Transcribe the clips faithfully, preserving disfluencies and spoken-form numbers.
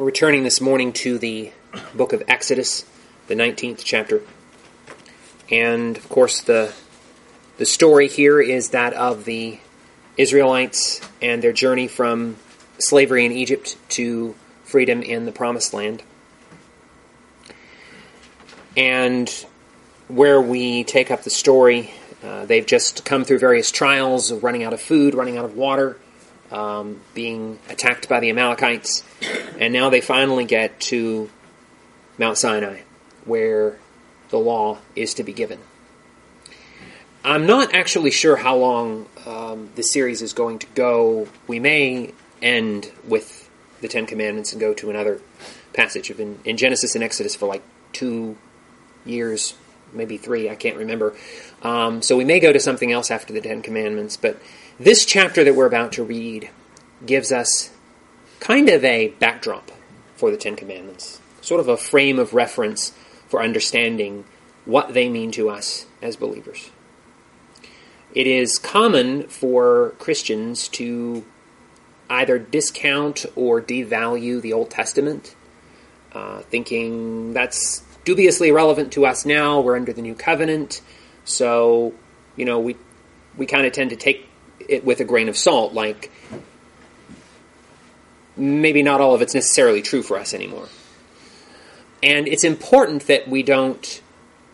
We're returning this morning to the book of Exodus, the nineteenth chapter. And, of course, the the story here is that of the Israelites and their journey from slavery in Egypt to freedom in the Promised Land. And where we take up the story, uh, they've just come through various trials of running out of food, running out of water, um, being attacked by the Amalekites, and now they finally get to Mount Sinai, where the law is to be given. I'm not actually sure how long um, the series is going to go. We may end with the Ten Commandments and go to another passage. I've been in Genesis and Exodus for like two years, maybe three, I can't remember. Um, so we may go to something else after the Ten Commandments, but this chapter that we're about to read gives us kind of a backdrop for the Ten Commandments, sort of a frame of reference for understanding what they mean to us as believers. It is common for Christians to either discount or devalue the Old Testament, uh, thinking that's dubiously irrelevant to us now. We're under the New Covenant, so you know we we kind of tend to take it with a grain of salt, like maybe not all of it's necessarily true for us anymore. And it's important that we don't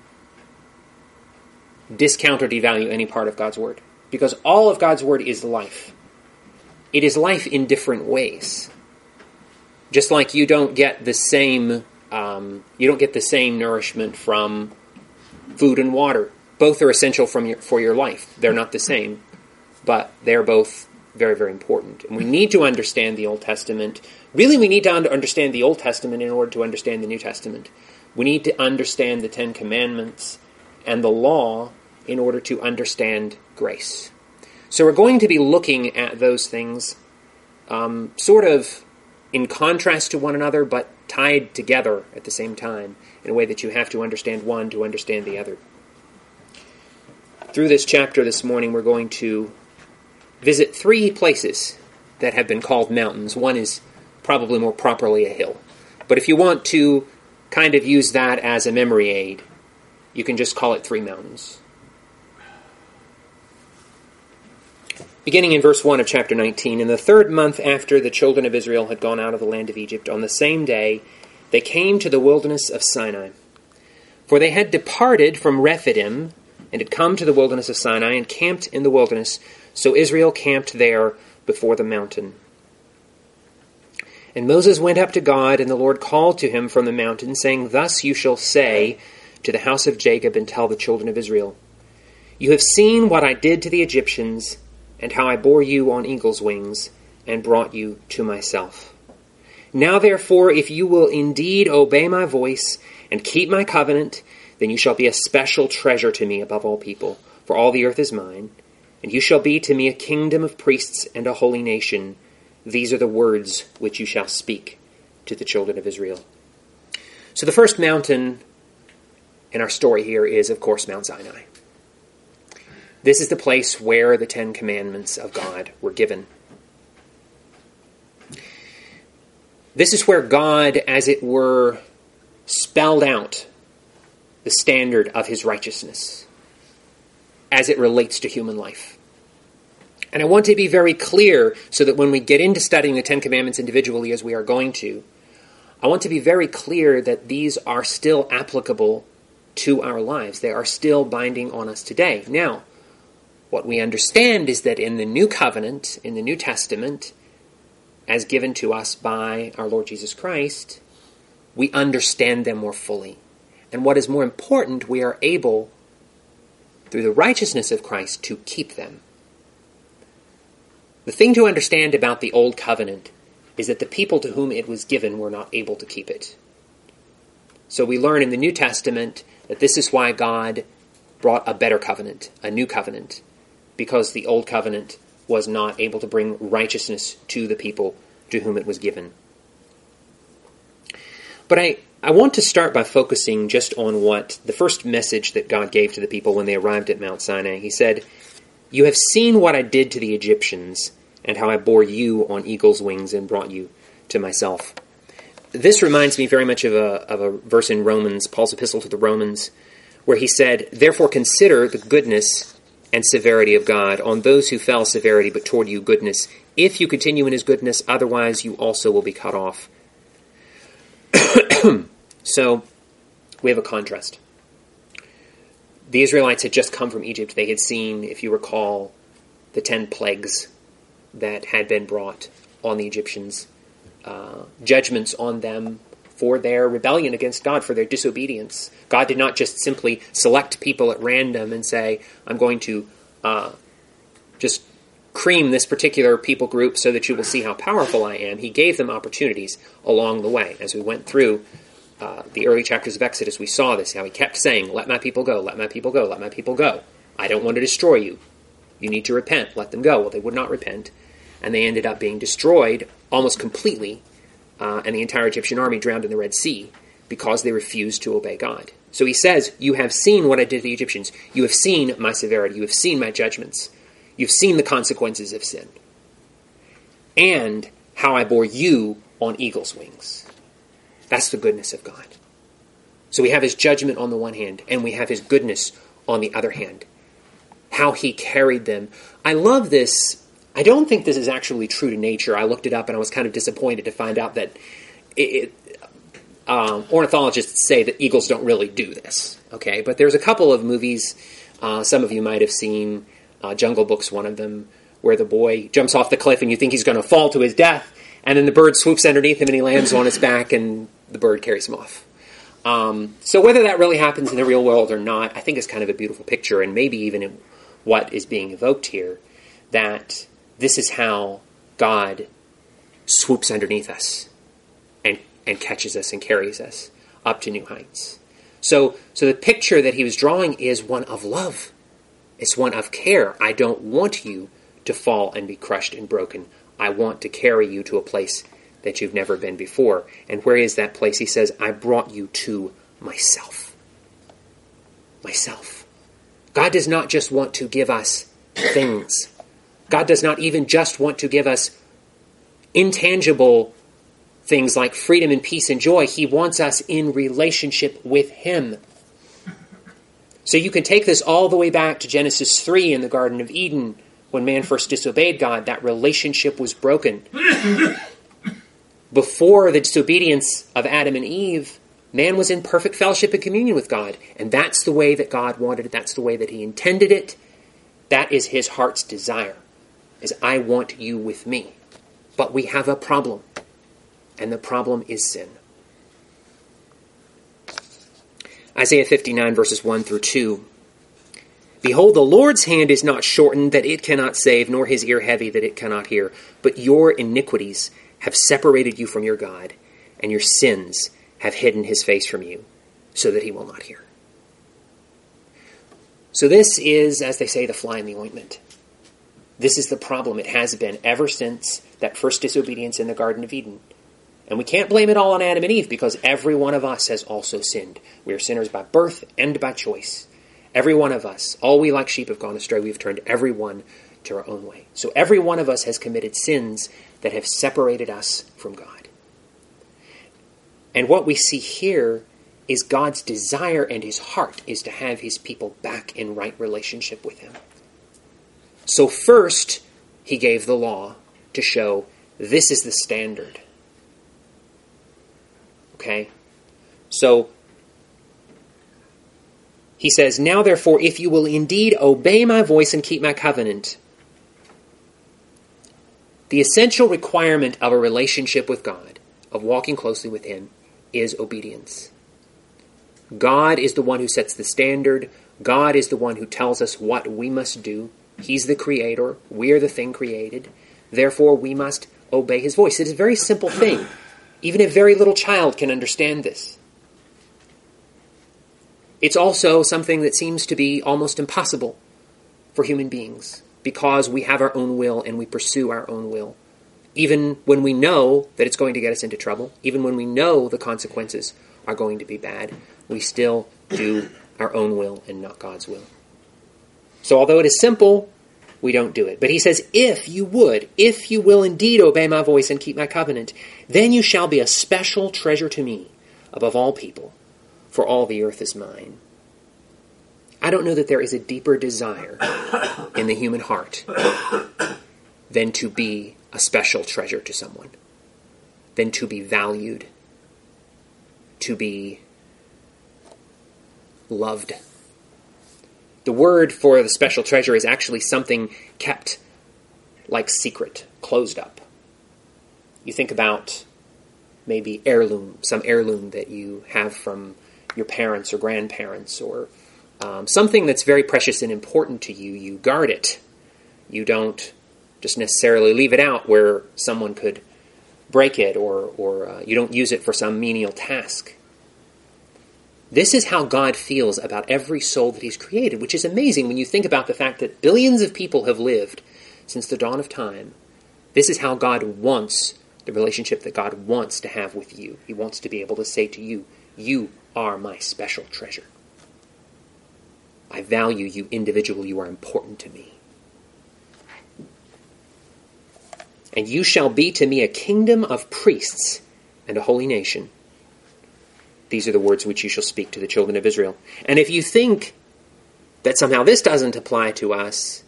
discount or devalue any part of God's Word, because all of God's Word is life. It is life in different ways. Just like you don't get the same, um, you don't get the same nourishment from food and water. Both are essential from your, for your life. They're not the same, but they're both very, very important. And we need to understand the Old Testament. Really, we need to understand the Old Testament in order to understand the New Testament. We need to understand the Ten Commandments and the law in order to understand grace. So we're going to be looking at those things um, sort of in contrast to one another, but tied together at the same time in a way that you have to understand one to understand the other. Through this chapter this morning, we're going to visit three places that have been called mountains. One is probably more properly a hill. But if you want to kind of use that as a memory aid, you can just call it three mountains. Beginning in verse one of chapter nineteen, in the third month after the children of Israel had gone out of the land of Egypt, on the same day they came to the wilderness of Sinai. For they had departed from Rephidim, and had come to the wilderness of Sinai, and camped in the wilderness. So Israel camped there before the mountain. And Moses went up to God, and the Lord called to him from the mountain, saying, Thus you shall say to the house of Jacob, and tell the children of Israel, You have seen what I did to the Egyptians, and how I bore you on eagle's wings, and brought you to myself. Now therefore, if you will indeed obey my voice, and keep my covenant, then you shall be a special treasure to me above all people, for all the earth is mine, and you shall be to me a kingdom of priests and a holy nation. These are the words which you shall speak to the children of Israel. So the first mountain in our story here is, of course, Mount Sinai. This is the place where the Ten Commandments of God were given. This is where God, as it were, spelled out the standard of his righteousness as it relates to human life. And I want to be very clear so that when we get into studying the Ten Commandments individually, as we are going to, I want to be very clear that these are still applicable to our lives. They are still binding on us today. Now, what we understand is that in the New Covenant, in the New Testament, as given to us by our Lord Jesus Christ, we understand them more fully. And what is more important, we are able, through the righteousness of Christ, to keep them. The thing to understand about the Old Covenant is that the people to whom it was given were not able to keep it. So we learn in the New Testament that this is why God brought a better covenant, a new covenant, because the Old Covenant was not able to bring righteousness to the people to whom it was given. But I, I want to start by focusing just on what the first message that God gave to the people when they arrived at Mount Sinai. He said, You have seen what I did to the Egyptians, and how I bore you on eagle's wings and brought you to myself. this reminds me very much of a, of a verse in Romans, Paul's epistle to the Romans, where he said, "Therefore consider the goodness and severity of God. On those who fell, severity, but toward you goodness. If you continue in his goodness, otherwise you also will be cut off." So, we have a contrast. The Israelites had just come from Egypt. They had seen, if you recall, the ten plagues that had been brought on the Egyptians. Uh, judgments on them for their rebellion against God, for their disobedience. God did not just simply select people at random and say, I'm going to uh, just cream this particular people group so that you will see how powerful I am. He gave them opportunities along the way. As we went through uh, the early chapters of Exodus, we saw this, how he kept saying, let my people go, let my people go, let my people go. I don't want to destroy you. You need to repent, let them go. Well, they would not repent, and they ended up being destroyed almost completely, uh, and the entire Egyptian army drowned in the Red Sea because they refused to obey God. So he says, you have seen what I did to the Egyptians. You have seen my severity. You have seen my judgments. You've seen the consequences of sin. And how I bore you on eagle's wings. That's the goodness of God. So we have his judgment on the one hand, and we have his goodness on the other hand. How he carried them. I love this. I don't think this is actually true to nature. I looked it up and I was kind of disappointed to find out that it, it, um, ornithologists say that eagles don't really do this. Okay, but there's a couple of movies, uh, some of you might have seen, uh, Jungle Book's one of them, where the boy jumps off the cliff and you think he's going to fall to his death, and then the bird swoops underneath him and he lands on his back and the bird carries him off. Um, so whether that really happens in the real world or not, I think is kind of a beautiful picture, and maybe even in what is being evoked here, that this is how God swoops underneath us and, and catches us and carries us up to new heights. So, so the picture that he was drawing is one of love. It's one of care. I don't want you to fall and be crushed and broken. I want to carry you to a place that you've never been before. And where is that place? He says, I brought you to myself. Myself. God does not just want to give us things. God does not even just want to give us intangible things like freedom and peace and joy. He wants us in relationship with him. So you can take this all the way back to Genesis three in the Garden of Eden. When man first disobeyed God, that relationship was broken. Before the disobedience of Adam and Eve, man was in perfect fellowship and communion with God. And that's the way that God wanted it. That's the way that he intended it. That is his heart's desire. Is I want you with me. But we have a problem. And the problem is sin. Isaiah fifty-nine verses one through two. Behold, the Lord's hand is not shortened that it cannot save, nor his ear heavy that it cannot hear. But your iniquities have separated you from your God, and your sins have hidden his face from you, so that he will not hear. So this is, as they say, the fly in the ointment. This is the problem. It has been ever since that first disobedience in the Garden of Eden. And we can't blame it all on Adam and Eve, because every one of us has also sinned. We are sinners by birth and by choice. Every one of us, all we like sheep have gone astray. We have turned every one to our own way. So every one of us has committed sins that have separated us from God. And what we see here is God's desire and his heart is to have his people back in right relationship with him. So first, he gave the law to show this is the standard. Okay? So, he says, now therefore, if you will indeed obey my voice and keep my covenant. The essential requirement of a relationship with God, of walking closely with him, is obedience. God is the one who sets the standard. God is the one who tells us what we must do. He's the creator. We are the thing created. Therefore, we must obey his voice. It is a very simple thing. Even a very little child can understand this. It's also something that seems to be almost impossible for human beings, because we have our own will and we pursue our own will. Even when we know that it's going to get us into trouble, even when we know the consequences are going to be bad, we still do our own will and not God's will. So although it is simple, we don't do it. But he says, if you would, if you will indeed obey my voice and keep my covenant, then you shall be a special treasure to me above all people, for all the earth is mine. I don't know that there is a deeper desire in the human heart than to be a special treasure to someone, than to be valued, to be loved. The word for the special treasure is actually something kept like secret, closed up. You think about maybe heirloom, some heirloom that you have from your parents or grandparents, or um, something that's very precious and important to you. You guard it. You don't just necessarily leave it out where someone could break it, or, or uh, you don't use it for some menial task. This is how God feels about every soul that he's created, which is amazing when you think about the fact that billions of people have lived since the dawn of time. This is how God wants the relationship that God wants to have with you. He wants to be able to say to you, you are my special treasure. I value you individually. You are important to me. And you shall be to me a kingdom of priests and a holy nation. These are the words which you shall speak to the children of Israel. And if you think that somehow this doesn't apply to us,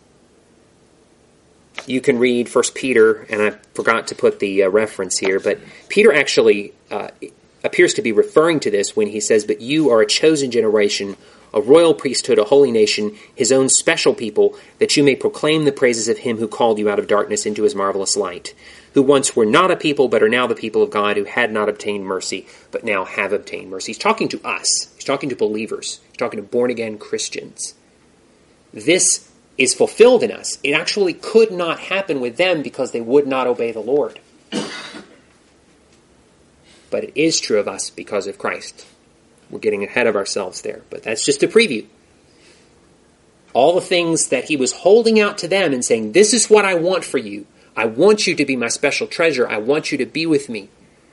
you can read First Peter, and I forgot to put the uh, reference here, but Peter actually uh, appears to be referring to this when he says, but you are a chosen generation, a royal priesthood, a holy nation, his own special people, that you may proclaim the praises of him who called you out of darkness into his marvelous light, who once were not a people, but are now the people of God, who had not obtained mercy, but now have obtained mercy. He's talking to us. He's talking to believers. He's talking to born-again Christians. This is fulfilled in us. It actually could not happen with them because they would not obey the Lord. But it is true of us because of Christ. We're getting ahead of ourselves there, but that's just a preview. All the things that he was holding out to them and saying, this is what I want for you. I want you to be my special treasure. I want you to be with me.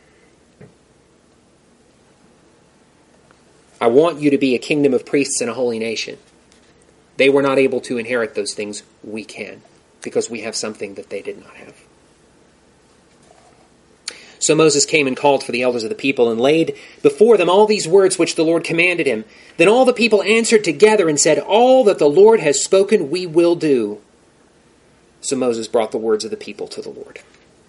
I want you to be a kingdom of priests and a holy nation. They were not able to inherit those things. We can, because we have something that they did not have. So Moses came and called for the elders of the people and laid before them all these words which the Lord commanded him. Then all the people answered together and said, all that the Lord has spoken we will do. So Moses brought the words of the people to the Lord.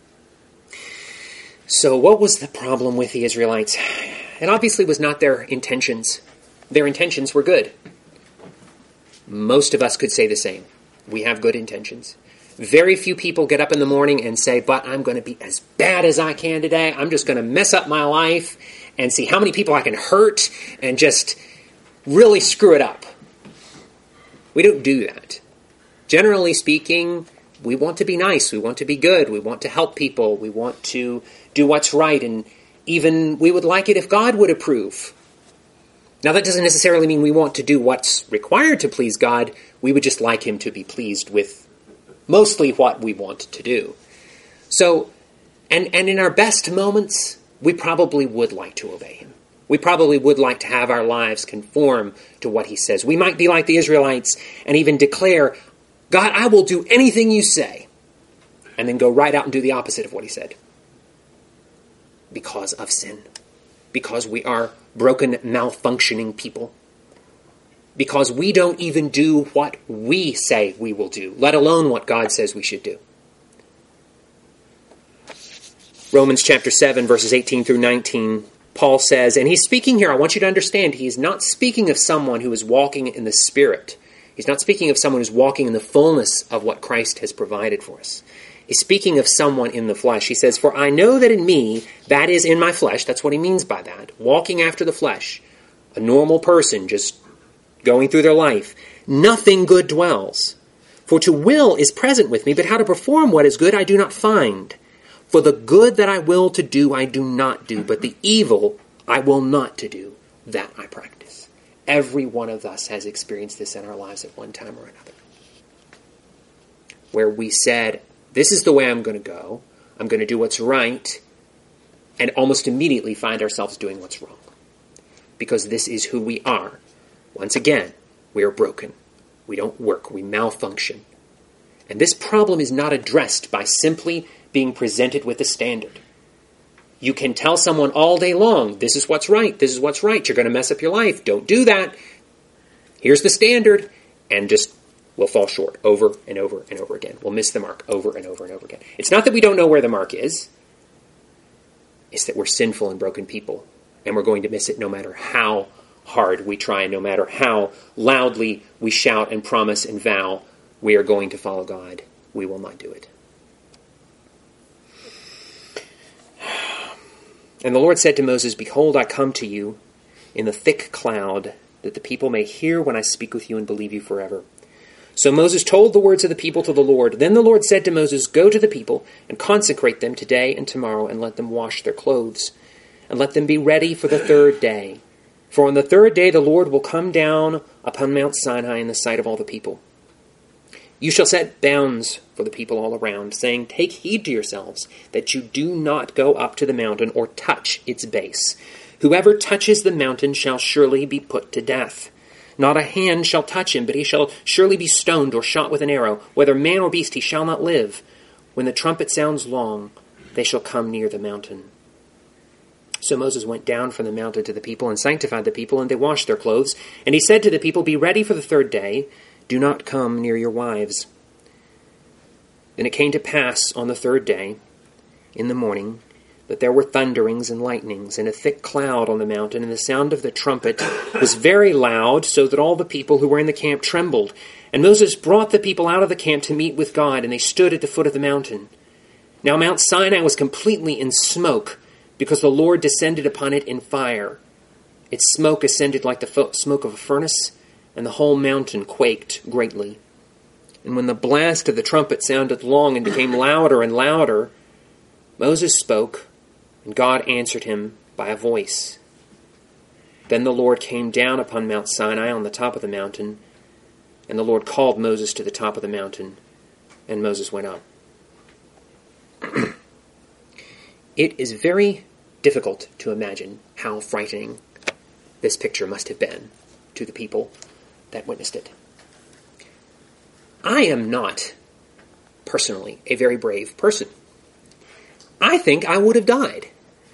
So what was the problem with the Israelites? It obviously was not their intentions. Their intentions were good. Most of us could say the same. We have good intentions. Very few people get up in the morning and say, but I'm going to be as bad as I can today. I'm just going to mess up my life and see how many people I can hurt and just really screw it up. We don't do that. Generally speaking, we want to be nice. We want to be good. We want to help people. We want to do what's right. And even we would like it if God would approve. Now, that doesn't necessarily mean we want to do what's required to please God. We would just like him to be pleased with mostly what we want to do. So, and, and in our best moments, we probably would like to obey him. We probably would like to have our lives conform to what he says. We might be like the Israelites and even declare, God, I will do anything you say. And then go right out and do the opposite of what he said. Because of sin. Because we are broken, malfunctioning people. Because we don't even do what we say we will do, let alone what God says we should do. Romans chapter seven, verses eighteen through nineteen, Paul says, and he's speaking here, I want you to understand, he's not speaking of someone who is walking in the Spirit. He's not speaking of someone who's walking in the fullness of what Christ has provided for us. He's speaking of someone in the flesh. He says, for I know that in me, that is in my flesh, that's what he means by that, walking after the flesh, a normal person just going through their life, nothing good dwells. For to will is present with me, but how to perform what is good I do not find. For the good that I will to do I do not do, but the evil I will not to do, that I practice. Every one of us has experienced this in our lives at one time or another. Where we said, this is the way I'm going to go, I'm going to do what's right, and almost immediately find ourselves doing what's wrong. Because this is who we are. Once again, we are broken. We don't work. We malfunction. And this problem is not addressed by simply being presented with a standard. You can tell someone all day long, this is what's right, this is what's right, you're going to mess up your life, don't do that. Here's the standard, and just we'll fall short over and over and over again. We'll miss the mark over and over and over again. It's not that we don't know where the mark is. It's that we're sinful and broken people, and we're going to miss it no matter how hard we try, no matter how loudly we shout and promise and vow we are going to follow God. We will not do it. And the Lord said to Moses, Behold, I come to you in the thick cloud, that the people may hear when I speak with you and believe you forever. So Moses told the words of the people to the Lord. Then the Lord said to Moses, Go to the people and consecrate them today and tomorrow, and let them wash their clothes, and let them be ready for the third day. For on the third day the Lord will come down upon Mount Sinai in the sight of all the people. You shall set bounds for the people all around, saying, Take heed to yourselves, that you do not go up to the mountain or touch its base. Whoever touches the mountain shall surely be put to death. Not a hand shall touch him, but he shall surely be stoned or shot with an arrow. Whether man or beast, he shall not live. When the trumpet sounds long, they shall come near the mountain. So Moses went down from the mountain to the people and sanctified the people, and they washed their clothes. And he said to the people, Be ready for the third day. Do not come near your wives. Then it came to pass on the third day, in the morning, that there were thunderings and lightnings, and a thick cloud on the mountain, and the sound of the trumpet was very loud, so that all the people who were in the camp trembled. And Moses brought the people out of the camp to meet with God, and they stood at the foot of the mountain. Now Mount Sinai was completely in smoke, because the Lord descended upon it in fire. Its smoke ascended like the fo- smoke of a furnace, and the whole mountain quaked greatly. And when the blast of the trumpet sounded long and became louder and louder, Moses spoke, and God answered him by a voice. Then the Lord came down upon Mount Sinai on the top of the mountain, and the Lord called Moses to the top of the mountain, and Moses went up. It is very difficult to imagine how frightening this picture must have been to the people that witnessed it. I am not, personally, a very brave person. I think I would have died.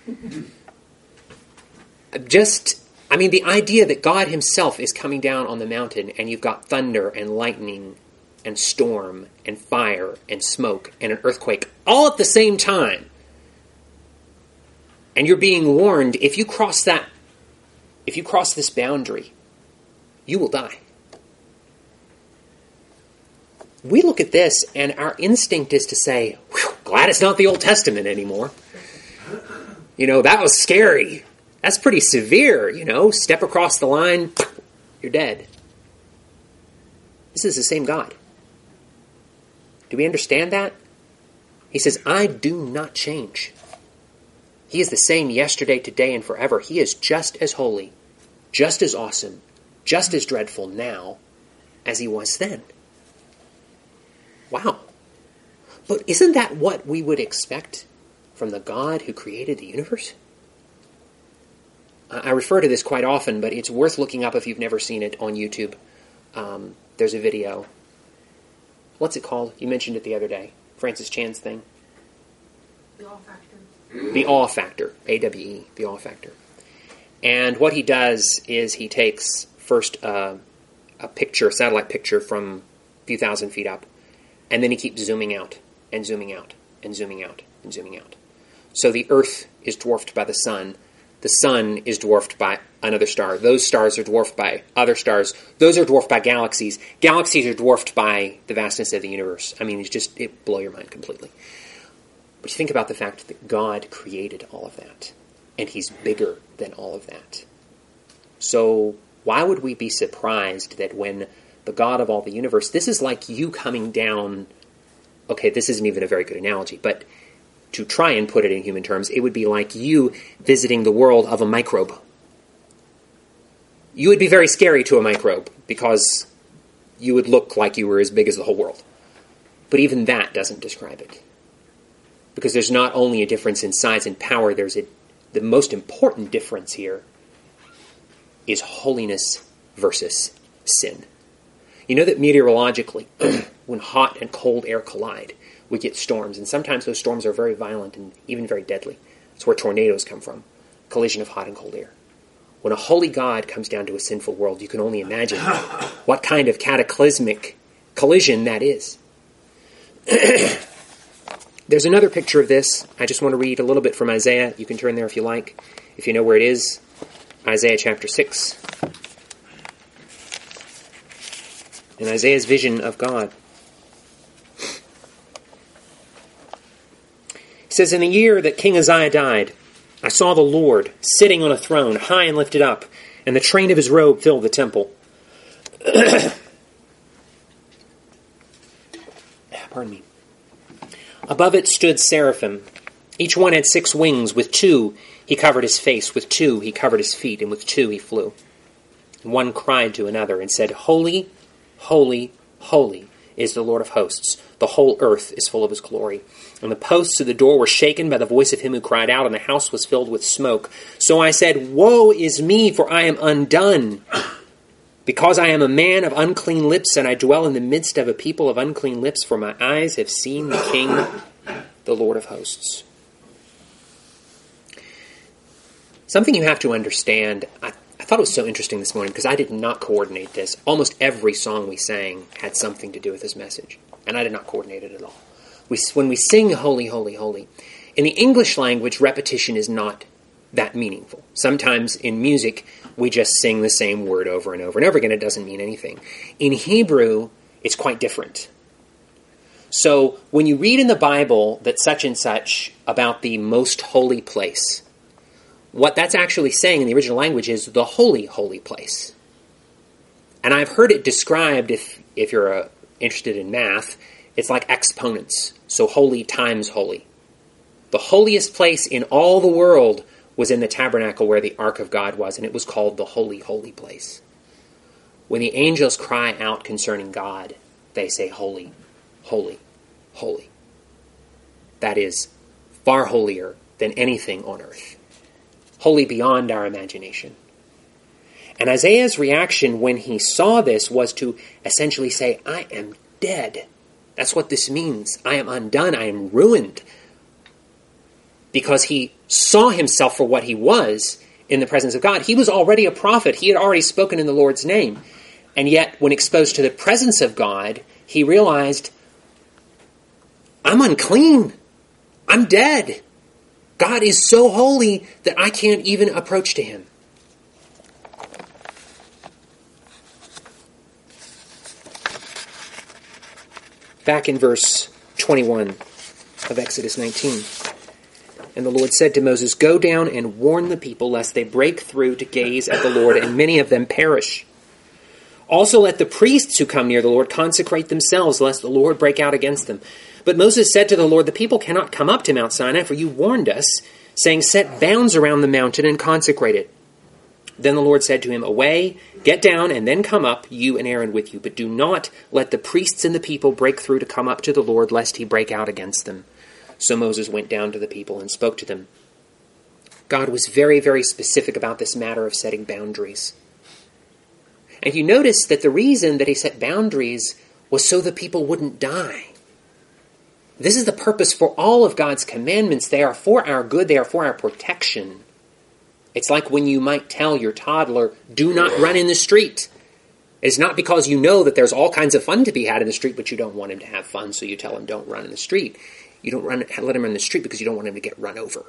Just, I mean, the idea that God himself is coming down on the mountain, and you've got thunder and lightning and storm and fire and smoke and an earthquake all at the same time. And you're being warned, if you cross that, if you cross this boundary, you will die. We look at this, and our instinct is to say, glad it's not the Old Testament anymore. You know, that was scary. That's pretty severe, you know. Step across the line, you're dead. This is the same God. Do we understand that? He says, I do not change. He is the same yesterday, today, and forever. He is just as holy, just as awesome, just as dreadful now as he was then. Wow. But isn't that what we would expect from the God who created the universe? I refer to this quite often, but it's worth looking up if you've never seen it on YouTube. Um, there's a video. What's it called? You mentioned it the other day. Francis Chan's thing. The Awe Factor. The Awe Factor. A W E. The Awe Factor. And what he does is he takes first uh, a picture, a satellite picture from a few thousand feet up, and then he keeps zooming out and zooming out and zooming out and zooming out. So the Earth is dwarfed by the sun. The sun is dwarfed by another star. Those stars are dwarfed by other stars. Those are dwarfed by galaxies. Galaxies are dwarfed by the vastness of the universe. I mean, it's just, it blow your mind completely. But you think about the fact that God created all of that, and he's bigger than all of that. So why would we be surprised that when the God of all the universe, this is like you coming down, okay, this isn't even a very good analogy, but to try and put it in human terms, it would be like you visiting the world of a microbe. You would be very scary to a microbe because you would look like you were as big as the whole world. But even that doesn't describe it. Because there's not only a difference in size and power, there's a, the most important difference here is holiness versus sin. You know that meteorologically, when hot and cold air collide, we get storms, and sometimes those storms are very violent and even very deadly. That's where tornadoes come from, collision of hot and cold air. When a holy God comes down to a sinful world, you can only imagine what kind of cataclysmic collision that is. There's another picture of this. I just want to read a little bit from Isaiah. You can turn there if you like, if you know where it is. Isaiah chapter six. And Isaiah's vision of God. It says, in the year that King Uzziah died, I saw the Lord sitting on a throne, high and lifted up, and the train of his robe filled the temple. Pardon me. Above it stood seraphim. Each one had six wings. With two he covered his face, with two he covered his feet, and with two he flew. And one cried to another and said, Holy, holy, holy is the Lord of hosts. The whole earth is full of his glory. And the posts of the door were shaken by the voice of him who cried out, and the house was filled with smoke. So I said, Woe is me, for I am undone, because I am a man of unclean lips, and I dwell in the midst of a people of unclean lips, for my eyes have seen the King, the Lord of hosts. Something you have to understand, I, I thought it was so interesting this morning, because I did not coordinate this. Almost every song we sang had something to do with this message, and I did not coordinate it at all. We, when we sing holy, holy, holy, in the English language, repetition is not that meaningful. Sometimes in music, we just sing the same word over and over and over again. It doesn't mean anything. In Hebrew, it's quite different. So when you read in the Bible that such and such about the most holy place, what that's actually saying in the original language is the holy, holy place. And I've heard it described, if, if you're uh, interested in math, it's like exponents. So holy times holy. The holiest place in all the world was in the tabernacle where the ark of God was, and it was called the holy, holy place. When the angels cry out concerning God, they say holy, holy, holy. That is far holier than anything on earth. Holy beyond our imagination. And Isaiah's reaction when he saw this was to essentially say, I am dead. That's what this means. I am undone. I am ruined. Because he saw himself for what he was in the presence of God. He was already a prophet. He had already spoken in the Lord's name. And yet, when exposed to the presence of God, he realized, I'm unclean. I'm dead. God is so holy that I can't even approach to him. Back in verse twenty-one of Exodus nineteen. And the Lord said to Moses, Go down and warn the people, lest they break through to gaze at the Lord, and many of them perish. Also let the priests who come near the Lord consecrate themselves, lest the Lord break out against them. But Moses said to the Lord, The people cannot come up to Mount Sinai, for you warned us, saying, Set bounds around the mountain and consecrate it. Then the Lord said to him, Away, get down, and then come up, you and Aaron with you. But do not let the priests and the people break through to come up to the Lord, lest he break out against them. So Moses went down to the people and spoke to them. God was very, very specific about this matter of setting boundaries. And you notice that the reason that he set boundaries was so the people wouldn't die. This is the purpose for all of God's commandments. They are for our good. They are for our protection. It's like when you might tell your toddler, do not run in the street. It's not because you know that there's all kinds of fun to be had in the street, but you don't want him to have fun, so you tell him don't run in the street. You don't run, let him run in the street because you don't want him to get run over.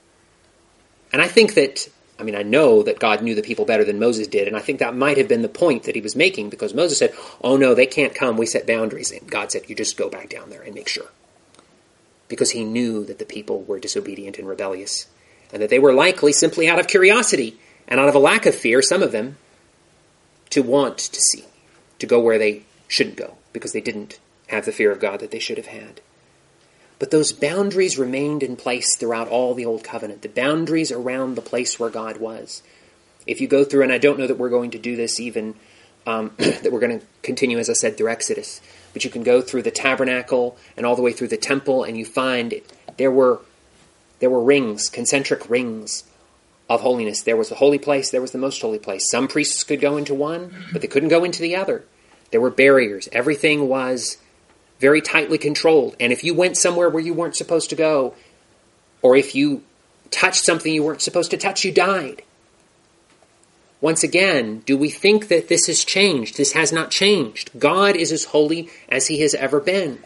And I think that, I mean, I know that God knew the people better than Moses did, and I think that might have been the point that he was making, because Moses said, oh no, they can't come, we set boundaries. And God said, you just go back down there and make sure. Because he knew that the people were disobedient and rebellious, and that they were likely simply out of curiosity and out of a lack of fear, some of them, to want to see, to go where they shouldn't go, because they didn't have the fear of God that they should have had. But those boundaries remained in place throughout all the Old Covenant, the boundaries around the place where God was. If you go through, and I don't know that we're going to do this even, um, that we're going to continue, as I said, through Exodus, but you can go through the tabernacle and all the way through the temple, and you find there were there were rings, concentric rings of holiness. There was the holy place, there was the most holy place. Some priests could go into one, but they couldn't go into the other. There were barriers. Everything was very tightly controlled. And if you went somewhere where you weren't supposed to go, or if you touched something you weren't supposed to touch, you died. Once again, do we think that this has changed? This has not changed. God is as holy as he has ever been.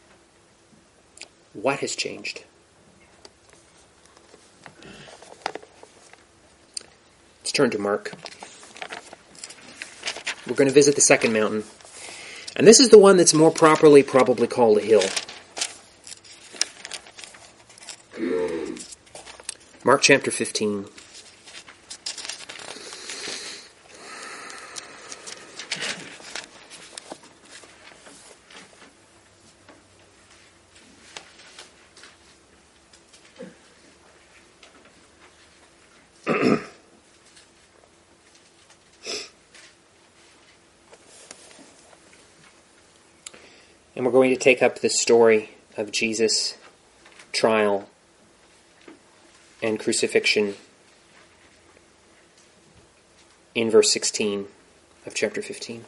What has changed? Let's turn to Mark. We're going to visit the second mountain. And this is the one that's more properly probably called a hill. Mark chapter fifteen. And we're going to take up the story of Jesus' trial and crucifixion in verse sixteen of chapter fifteen.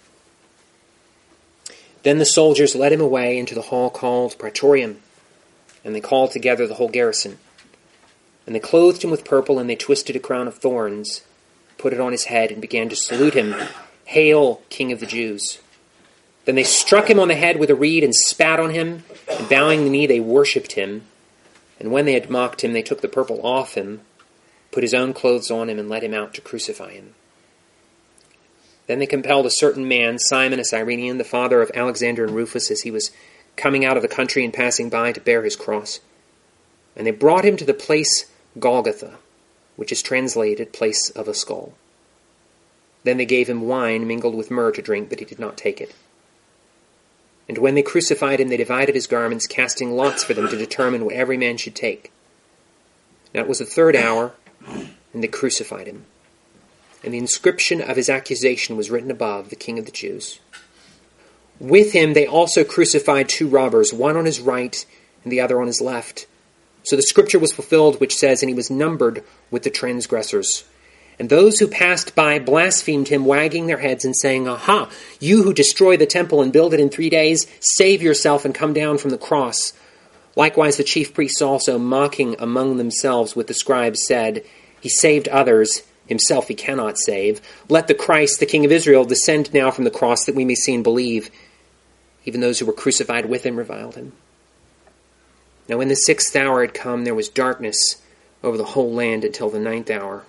Then the soldiers led him away into the hall called Praetorium, and they called together the whole garrison. And they clothed him with purple, and they twisted a crown of thorns, put it on his head, and began to salute him, "Hail, King of the Jews!" Then they struck him on the head with a reed and spat on him, and bowing the knee they worshipped him. And when they had mocked him, they took the purple off him, put his own clothes on him, and led him out to crucify him. Then they compelled a certain man, Simon a Cyrenian, the father of Alexander and Rufus, as he was coming out of the country and passing by, to bear his cross. And they brought him to the place Golgotha, which is translated place of a skull. Then they gave him wine mingled with myrrh to drink, but he did not take it. And when they crucified him, they divided his garments, casting lots for them to determine what every man should take. Now it was the third hour, and they crucified him. And the inscription of his accusation was written above, "The King of the Jews." With him they also crucified two robbers, one on his right and the other on his left. So the scripture was fulfilled, which says, "And he was numbered with the transgressors." And those who passed by blasphemed him, wagging their heads and saying, "Aha, you who destroy the temple and build it in three days, save yourself and come down from the cross." Likewise the chief priests also, mocking among themselves with the scribes, said, "He saved others, himself he cannot save. Let the Christ, the King of Israel, descend now from the cross, that we may see and believe." Even those who were crucified with him reviled him. Now when the sixth hour had come, there was darkness over the whole land until the ninth hour.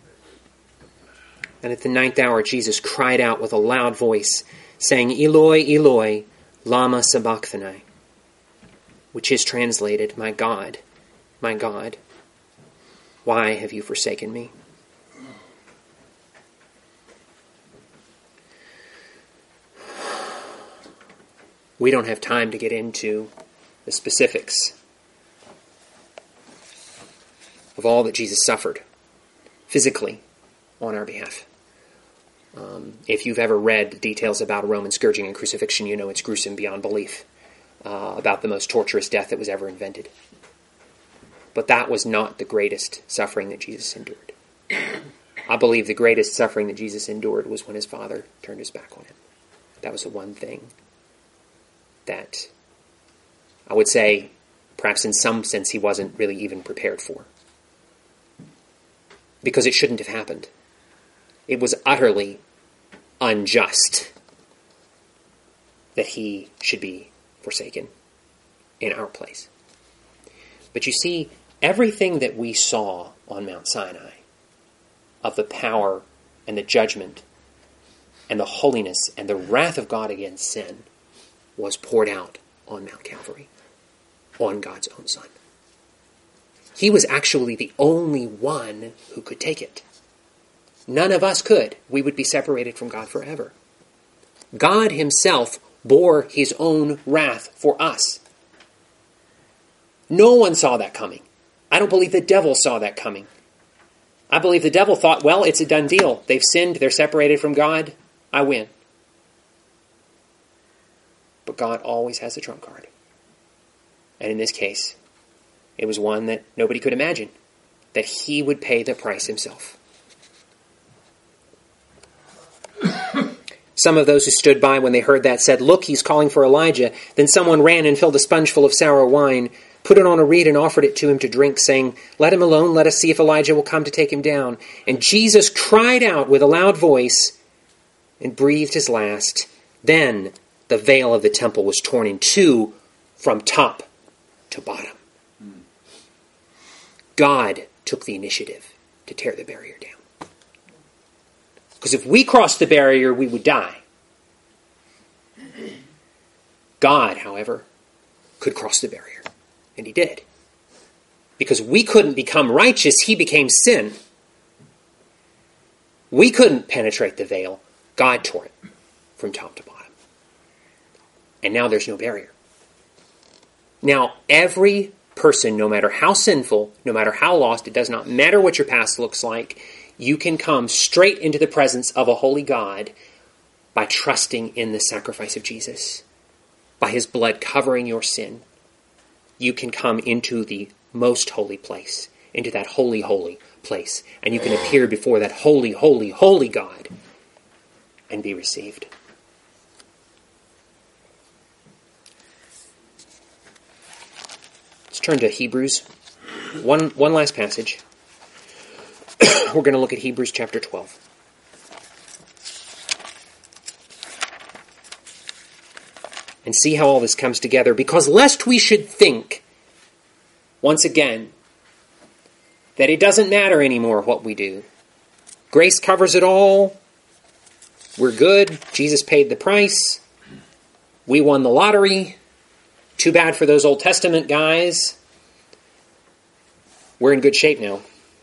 And at the ninth hour Jesus cried out with a loud voice, saying, "Eloi, Eloi, lama sabachthani," which is translated, "My God, my God, why have you forsaken me?" We don't have time to get into the specifics of all that Jesus suffered physically on our behalf. Um, if you've ever read details about a Roman scourging and crucifixion, you know it's gruesome beyond belief, uh, about the most torturous death that was ever invented. But that was not the greatest suffering that Jesus endured. I believe the greatest suffering that Jesus endured was when his Father turned his back on him. That was the one thing that I would say, perhaps in some sense, he wasn't really even prepared for. Because it shouldn't have happened. It was utterly unjust that he should be forsaken in our place. But you see, everything that we saw on Mount Sinai, of the power and the judgment and the holiness and the wrath of God against sin, was poured out on Mount Calvary, on God's own Son. He was actually the only one who could take it. None of us could. We would be separated from God forever. God himself bore his own wrath for us. No one saw that coming. I don't believe the devil saw that coming. I believe the devil thought, well, it's a done deal. They've sinned. They're separated from God. I win. But God always has a trump card. And in this case, it was one that nobody could imagine, that he would pay the price himself. Some of those who stood by when they heard that said, "Look, he's calling for Elijah." Then someone ran and filled a sponge full of sour wine, put it on a reed and offered it to him to drink, saying, "Let him alone, let us see if Elijah will come to take him down." And Jesus cried out with a loud voice and breathed his last. Then the veil of the temple was torn in two from top to bottom. God took the initiative to tear the barrier down. Because if we crossed the barrier, we would die. God, however, could cross the barrier. And he did. Because we couldn't become righteous, he became sin. We couldn't penetrate the veil. God tore it from top to bottom. And now there's no barrier. Now, every person, no matter how sinful, no matter how lost, it does not matter what your past looks like, you can come straight into the presence of a holy God by trusting in the sacrifice of Jesus. By his blood covering your sin, you can come into the most holy place, into that holy, holy place. And you can appear before that holy, holy, holy God and be received. Let's turn to Hebrews. One, one last passage. We're going to look at Hebrews chapter twelve. And see how all this comes together. Because lest we should think, once again, that it doesn't matter anymore what we do. Grace covers it all. We're good. Jesus paid the price. We won the lottery. Too bad for those Old Testament guys. We're in good shape now.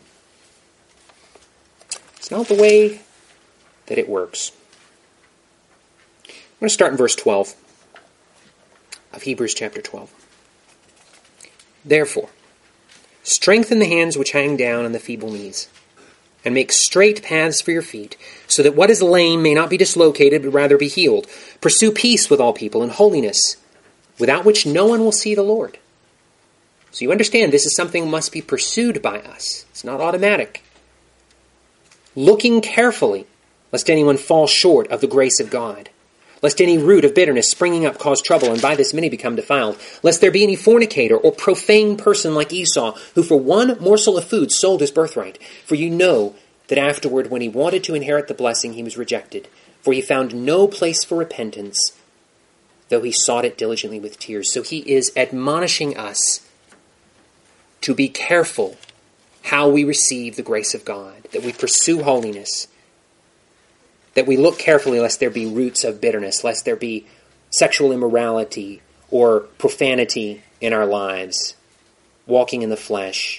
It's not the way that it works. I'm going to start in verse twelve of Hebrews chapter twelve. Therefore, strengthen the hands which hang down and the feeble knees, and make straight paths for your feet, so that what is lame may not be dislocated, but rather be healed. Pursue peace with all people and holiness, without which no one will see the Lord. So you understand, this is something that must be pursued by us. It's not automatic. Looking carefully, lest anyone fall short of the grace of God, lest any root of bitterness springing up cause trouble, and by this many become defiled, lest there be any fornicator or profane person like Esau, who for one morsel of food sold his birthright. For you know that afterward, when he wanted to inherit the blessing, he was rejected, for he found no place for repentance, though he sought it diligently with tears. So he is admonishing us to be careful how we receive the grace of God, that we pursue holiness, that we look carefully lest there be roots of bitterness, lest there be sexual immorality or profanity in our lives, walking in the flesh.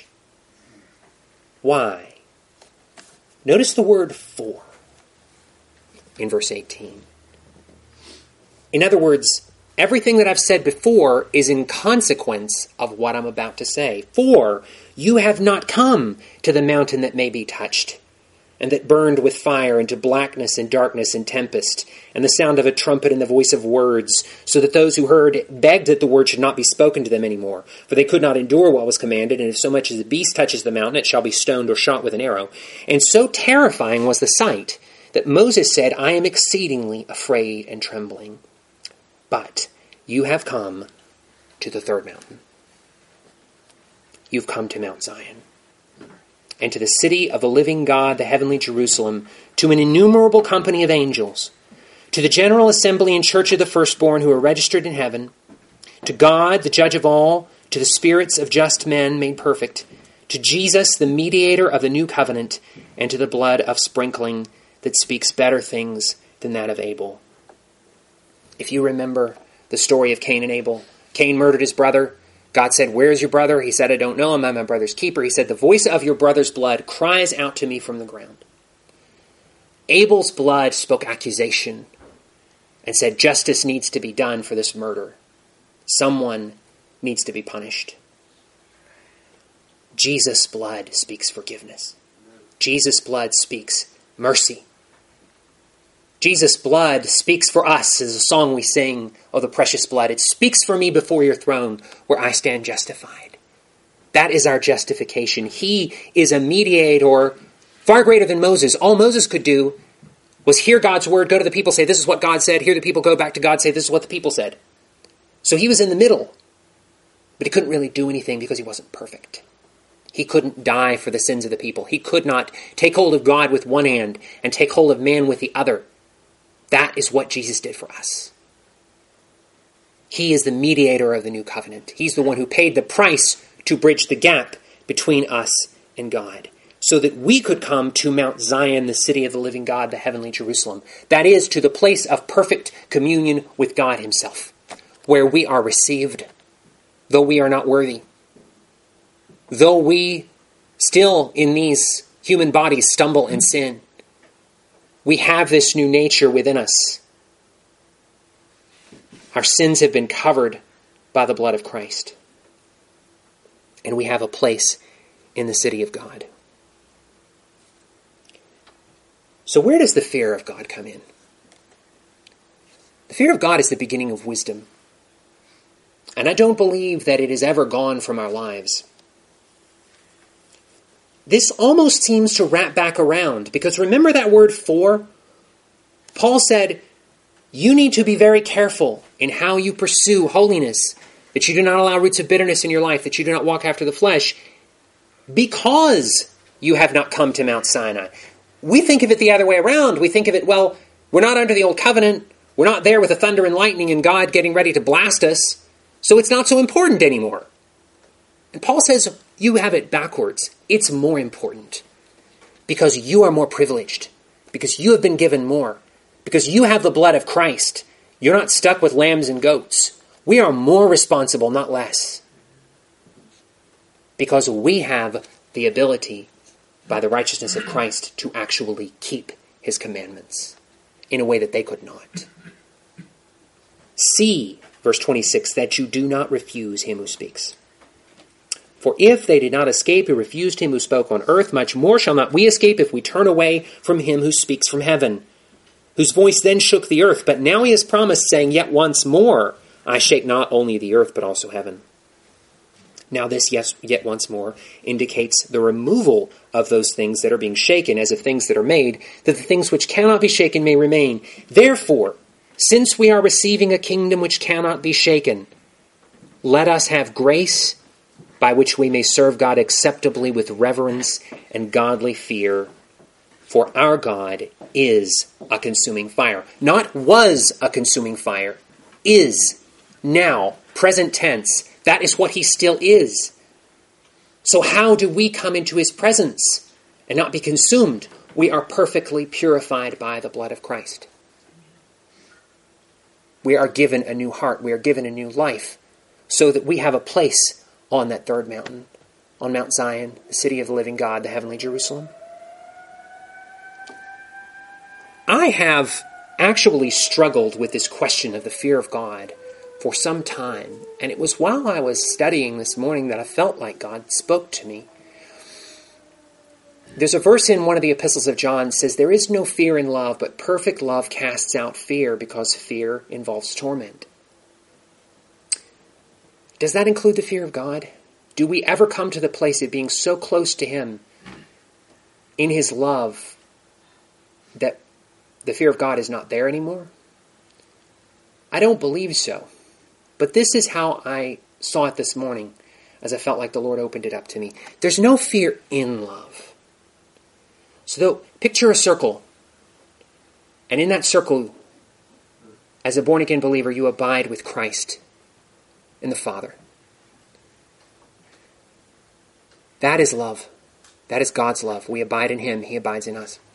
Why? Notice the word "for" in verse eighteen. In other words, everything that I've said before is in consequence of what I'm about to say. For you have not come to the mountain that may be touched, and that burned with fire, into blackness and darkness and tempest, and the sound of a trumpet and the voice of words, so that those who heard begged that the word should not be spoken to them any more, for they could not endure what was commanded, and if so much as a beast touches the mountain, it shall be stoned or shot with an arrow. And so terrifying was the sight, that Moses said, I am exceedingly afraid and trembling. But you have come to the third mountain. You've come to Mount Zion, and to the city of the living God, the heavenly Jerusalem, to an innumerable company of angels, to the general assembly and church of the firstborn who are registered in heaven, to God, the judge of all, to the spirits of just men made perfect, to Jesus, the mediator of the new covenant, and to the blood of sprinkling that speaks better things than that of Abel. If you remember the story of Cain and Abel, Cain murdered his brother. God said, where's your brother? He said, I don't know him. I'm my brother's keeper. He said, the voice of your brother's blood cries out to me from the ground. Abel's blood spoke accusation and said, justice needs to be done for this murder. Someone needs to be punished. Jesus' blood speaks forgiveness. Jesus' blood speaks mercy. Jesus' blood speaks for us, as a song we sing, oh, the precious blood. It speaks for me before your throne, where I stand justified. That is our justification. He is a mediator far greater than Moses. All Moses could do was hear God's word, go to the people, say, this is what God said. Hear the people, go back to God, say, this is what the people said. So he was in the middle, but he couldn't really do anything because he wasn't perfect. He couldn't die for the sins of the people. He could not take hold of God with one hand and take hold of man with the other. That is what Jesus did for us. He is the mediator of the new covenant. He's the one who paid the price to bridge the gap between us and God, so that we could come to Mount Zion, the city of the living God, the heavenly Jerusalem. That is, to the place of perfect communion with God himself, where we are received, though we are not worthy. Though we still in these human bodies stumble and sin, we have this new nature within us. Our sins have been covered by the blood of Christ. And we have a place in the city of God. So where does the fear of God come in? The fear of God is the beginning of wisdom. And I don't believe that it is ever gone from our lives. This almost seems to wrap back around, because remember that word for? Paul said, you need to be very careful in how you pursue holiness, that you do not allow roots of bitterness in your life, that you do not walk after the flesh, because you have not come to Mount Sinai. We think of it the other way around. We think of it, well, we're not under the old covenant. We're not there with the thunder and lightning and God getting ready to blast us. So it's not so important anymore. And Paul says, you have it backwards. It's more important. Because you are more privileged. Because you have been given more. Because you have the blood of Christ. You're not stuck with lambs and goats. We are more responsible, not less. Because we have the ability, by the righteousness of Christ, to actually keep his commandments in a way that they could not. See, verse twenty-six, that you do not refuse him who speaks. For if they did not escape who refused him who spoke on earth, much more shall not we escape if we turn away from him who speaks from heaven, whose voice then shook the earth. But now he has promised, saying, yet once more I shake not only the earth, but also heaven. Now this, yes, yet once more, indicates the removal of those things that are being shaken as of things that are made, that the things which cannot be shaken may remain. Therefore, since we are receiving a kingdom which cannot be shaken, let us have grace by which we may serve God acceptably with reverence and godly fear. For our God is a consuming fire. Not was a consuming fire. Is. Now. Present tense. That is what he still is. So how do we come into his presence and not be consumed? We are perfectly purified by the blood of Christ. We are given a new heart. We are given a new life so that we have a place on that third mountain, on Mount Zion, the city of the living God, the heavenly Jerusalem. I have actually struggled with this question of the fear of God for some time, and it was while I was studying this morning that I felt like God spoke to me. There's a verse in one of the epistles of John that says, there is no fear in love, but perfect love casts out fear, because fear involves torment. Does that include the fear of God? Do we ever come to the place of being so close to him in his love that the fear of God is not there anymore? I don't believe so. But this is how I saw it this morning, as I felt like the Lord opened it up to me. There's no fear in love. So though, picture a circle. And in that circle, as a born-again believer, you abide with Christ in the Father. That is love. That is God's love. We abide in him. He abides in us.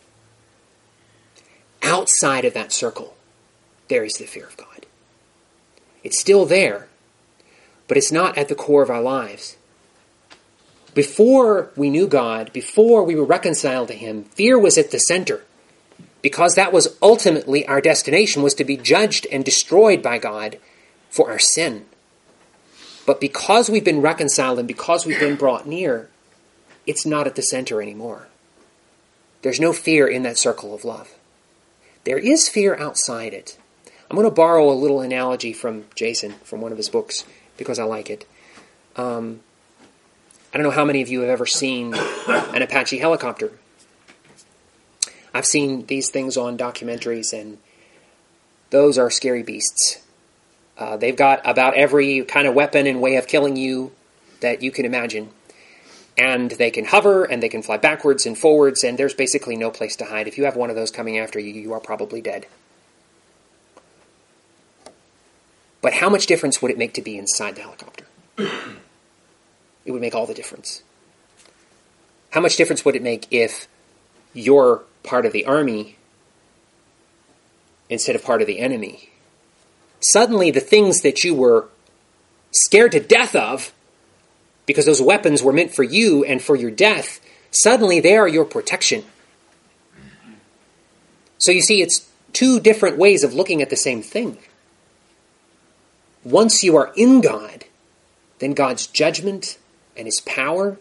Outside of that circle, there is the fear of God. It's still there, but it's not at the core of our lives. Before we knew God, before we were reconciled to him, fear was at the center, because that was ultimately our destination, was to be judged and destroyed by God for our sin. But because we've been reconciled and because we've been brought near, it's not at the center anymore. There's no fear in that circle of love. There is fear outside it. I'm going to borrow a little analogy from Jason, from one of his books, because I like it. Um, I don't know how many of you have ever seen an Apache helicopter. I've seen these things on documentaries, and those are scary beasts. Uh, they've got about every kind of weapon and way of killing you that you can imagine. And they can hover, and they can fly backwards and forwards, and there's basically no place to hide. If you have one of those coming after you, you are probably dead. But how much difference would it make to be inside the helicopter? It would make all the difference. How much difference would it make if you're part of the army instead of part of the enemy? Suddenly the things that you were scared to death of, because those weapons were meant for you and for your death, suddenly they are your protection. So you see, it's two different ways of looking at the same thing. Once you are in God, then God's judgment and his power,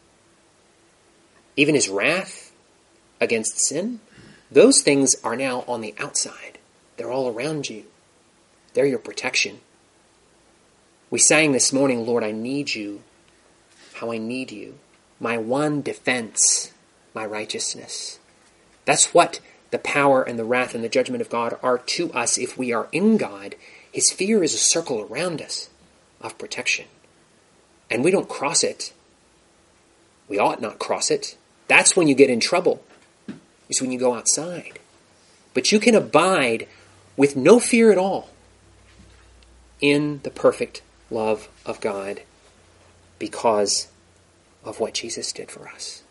even his wrath against sin, those things are now on the outside. They're all around you. They're your protection. We sang this morning, Lord, I need you. How I need you. My one defense, my righteousness. That's what the power and the wrath and the judgment of God are to us if we are in God. His fear is a circle around us of protection. And we don't cross it. We ought not cross it. That's when you get in trouble. Is when you go outside. But you can abide with no fear at all in the perfect love of God because of what Jesus did for us.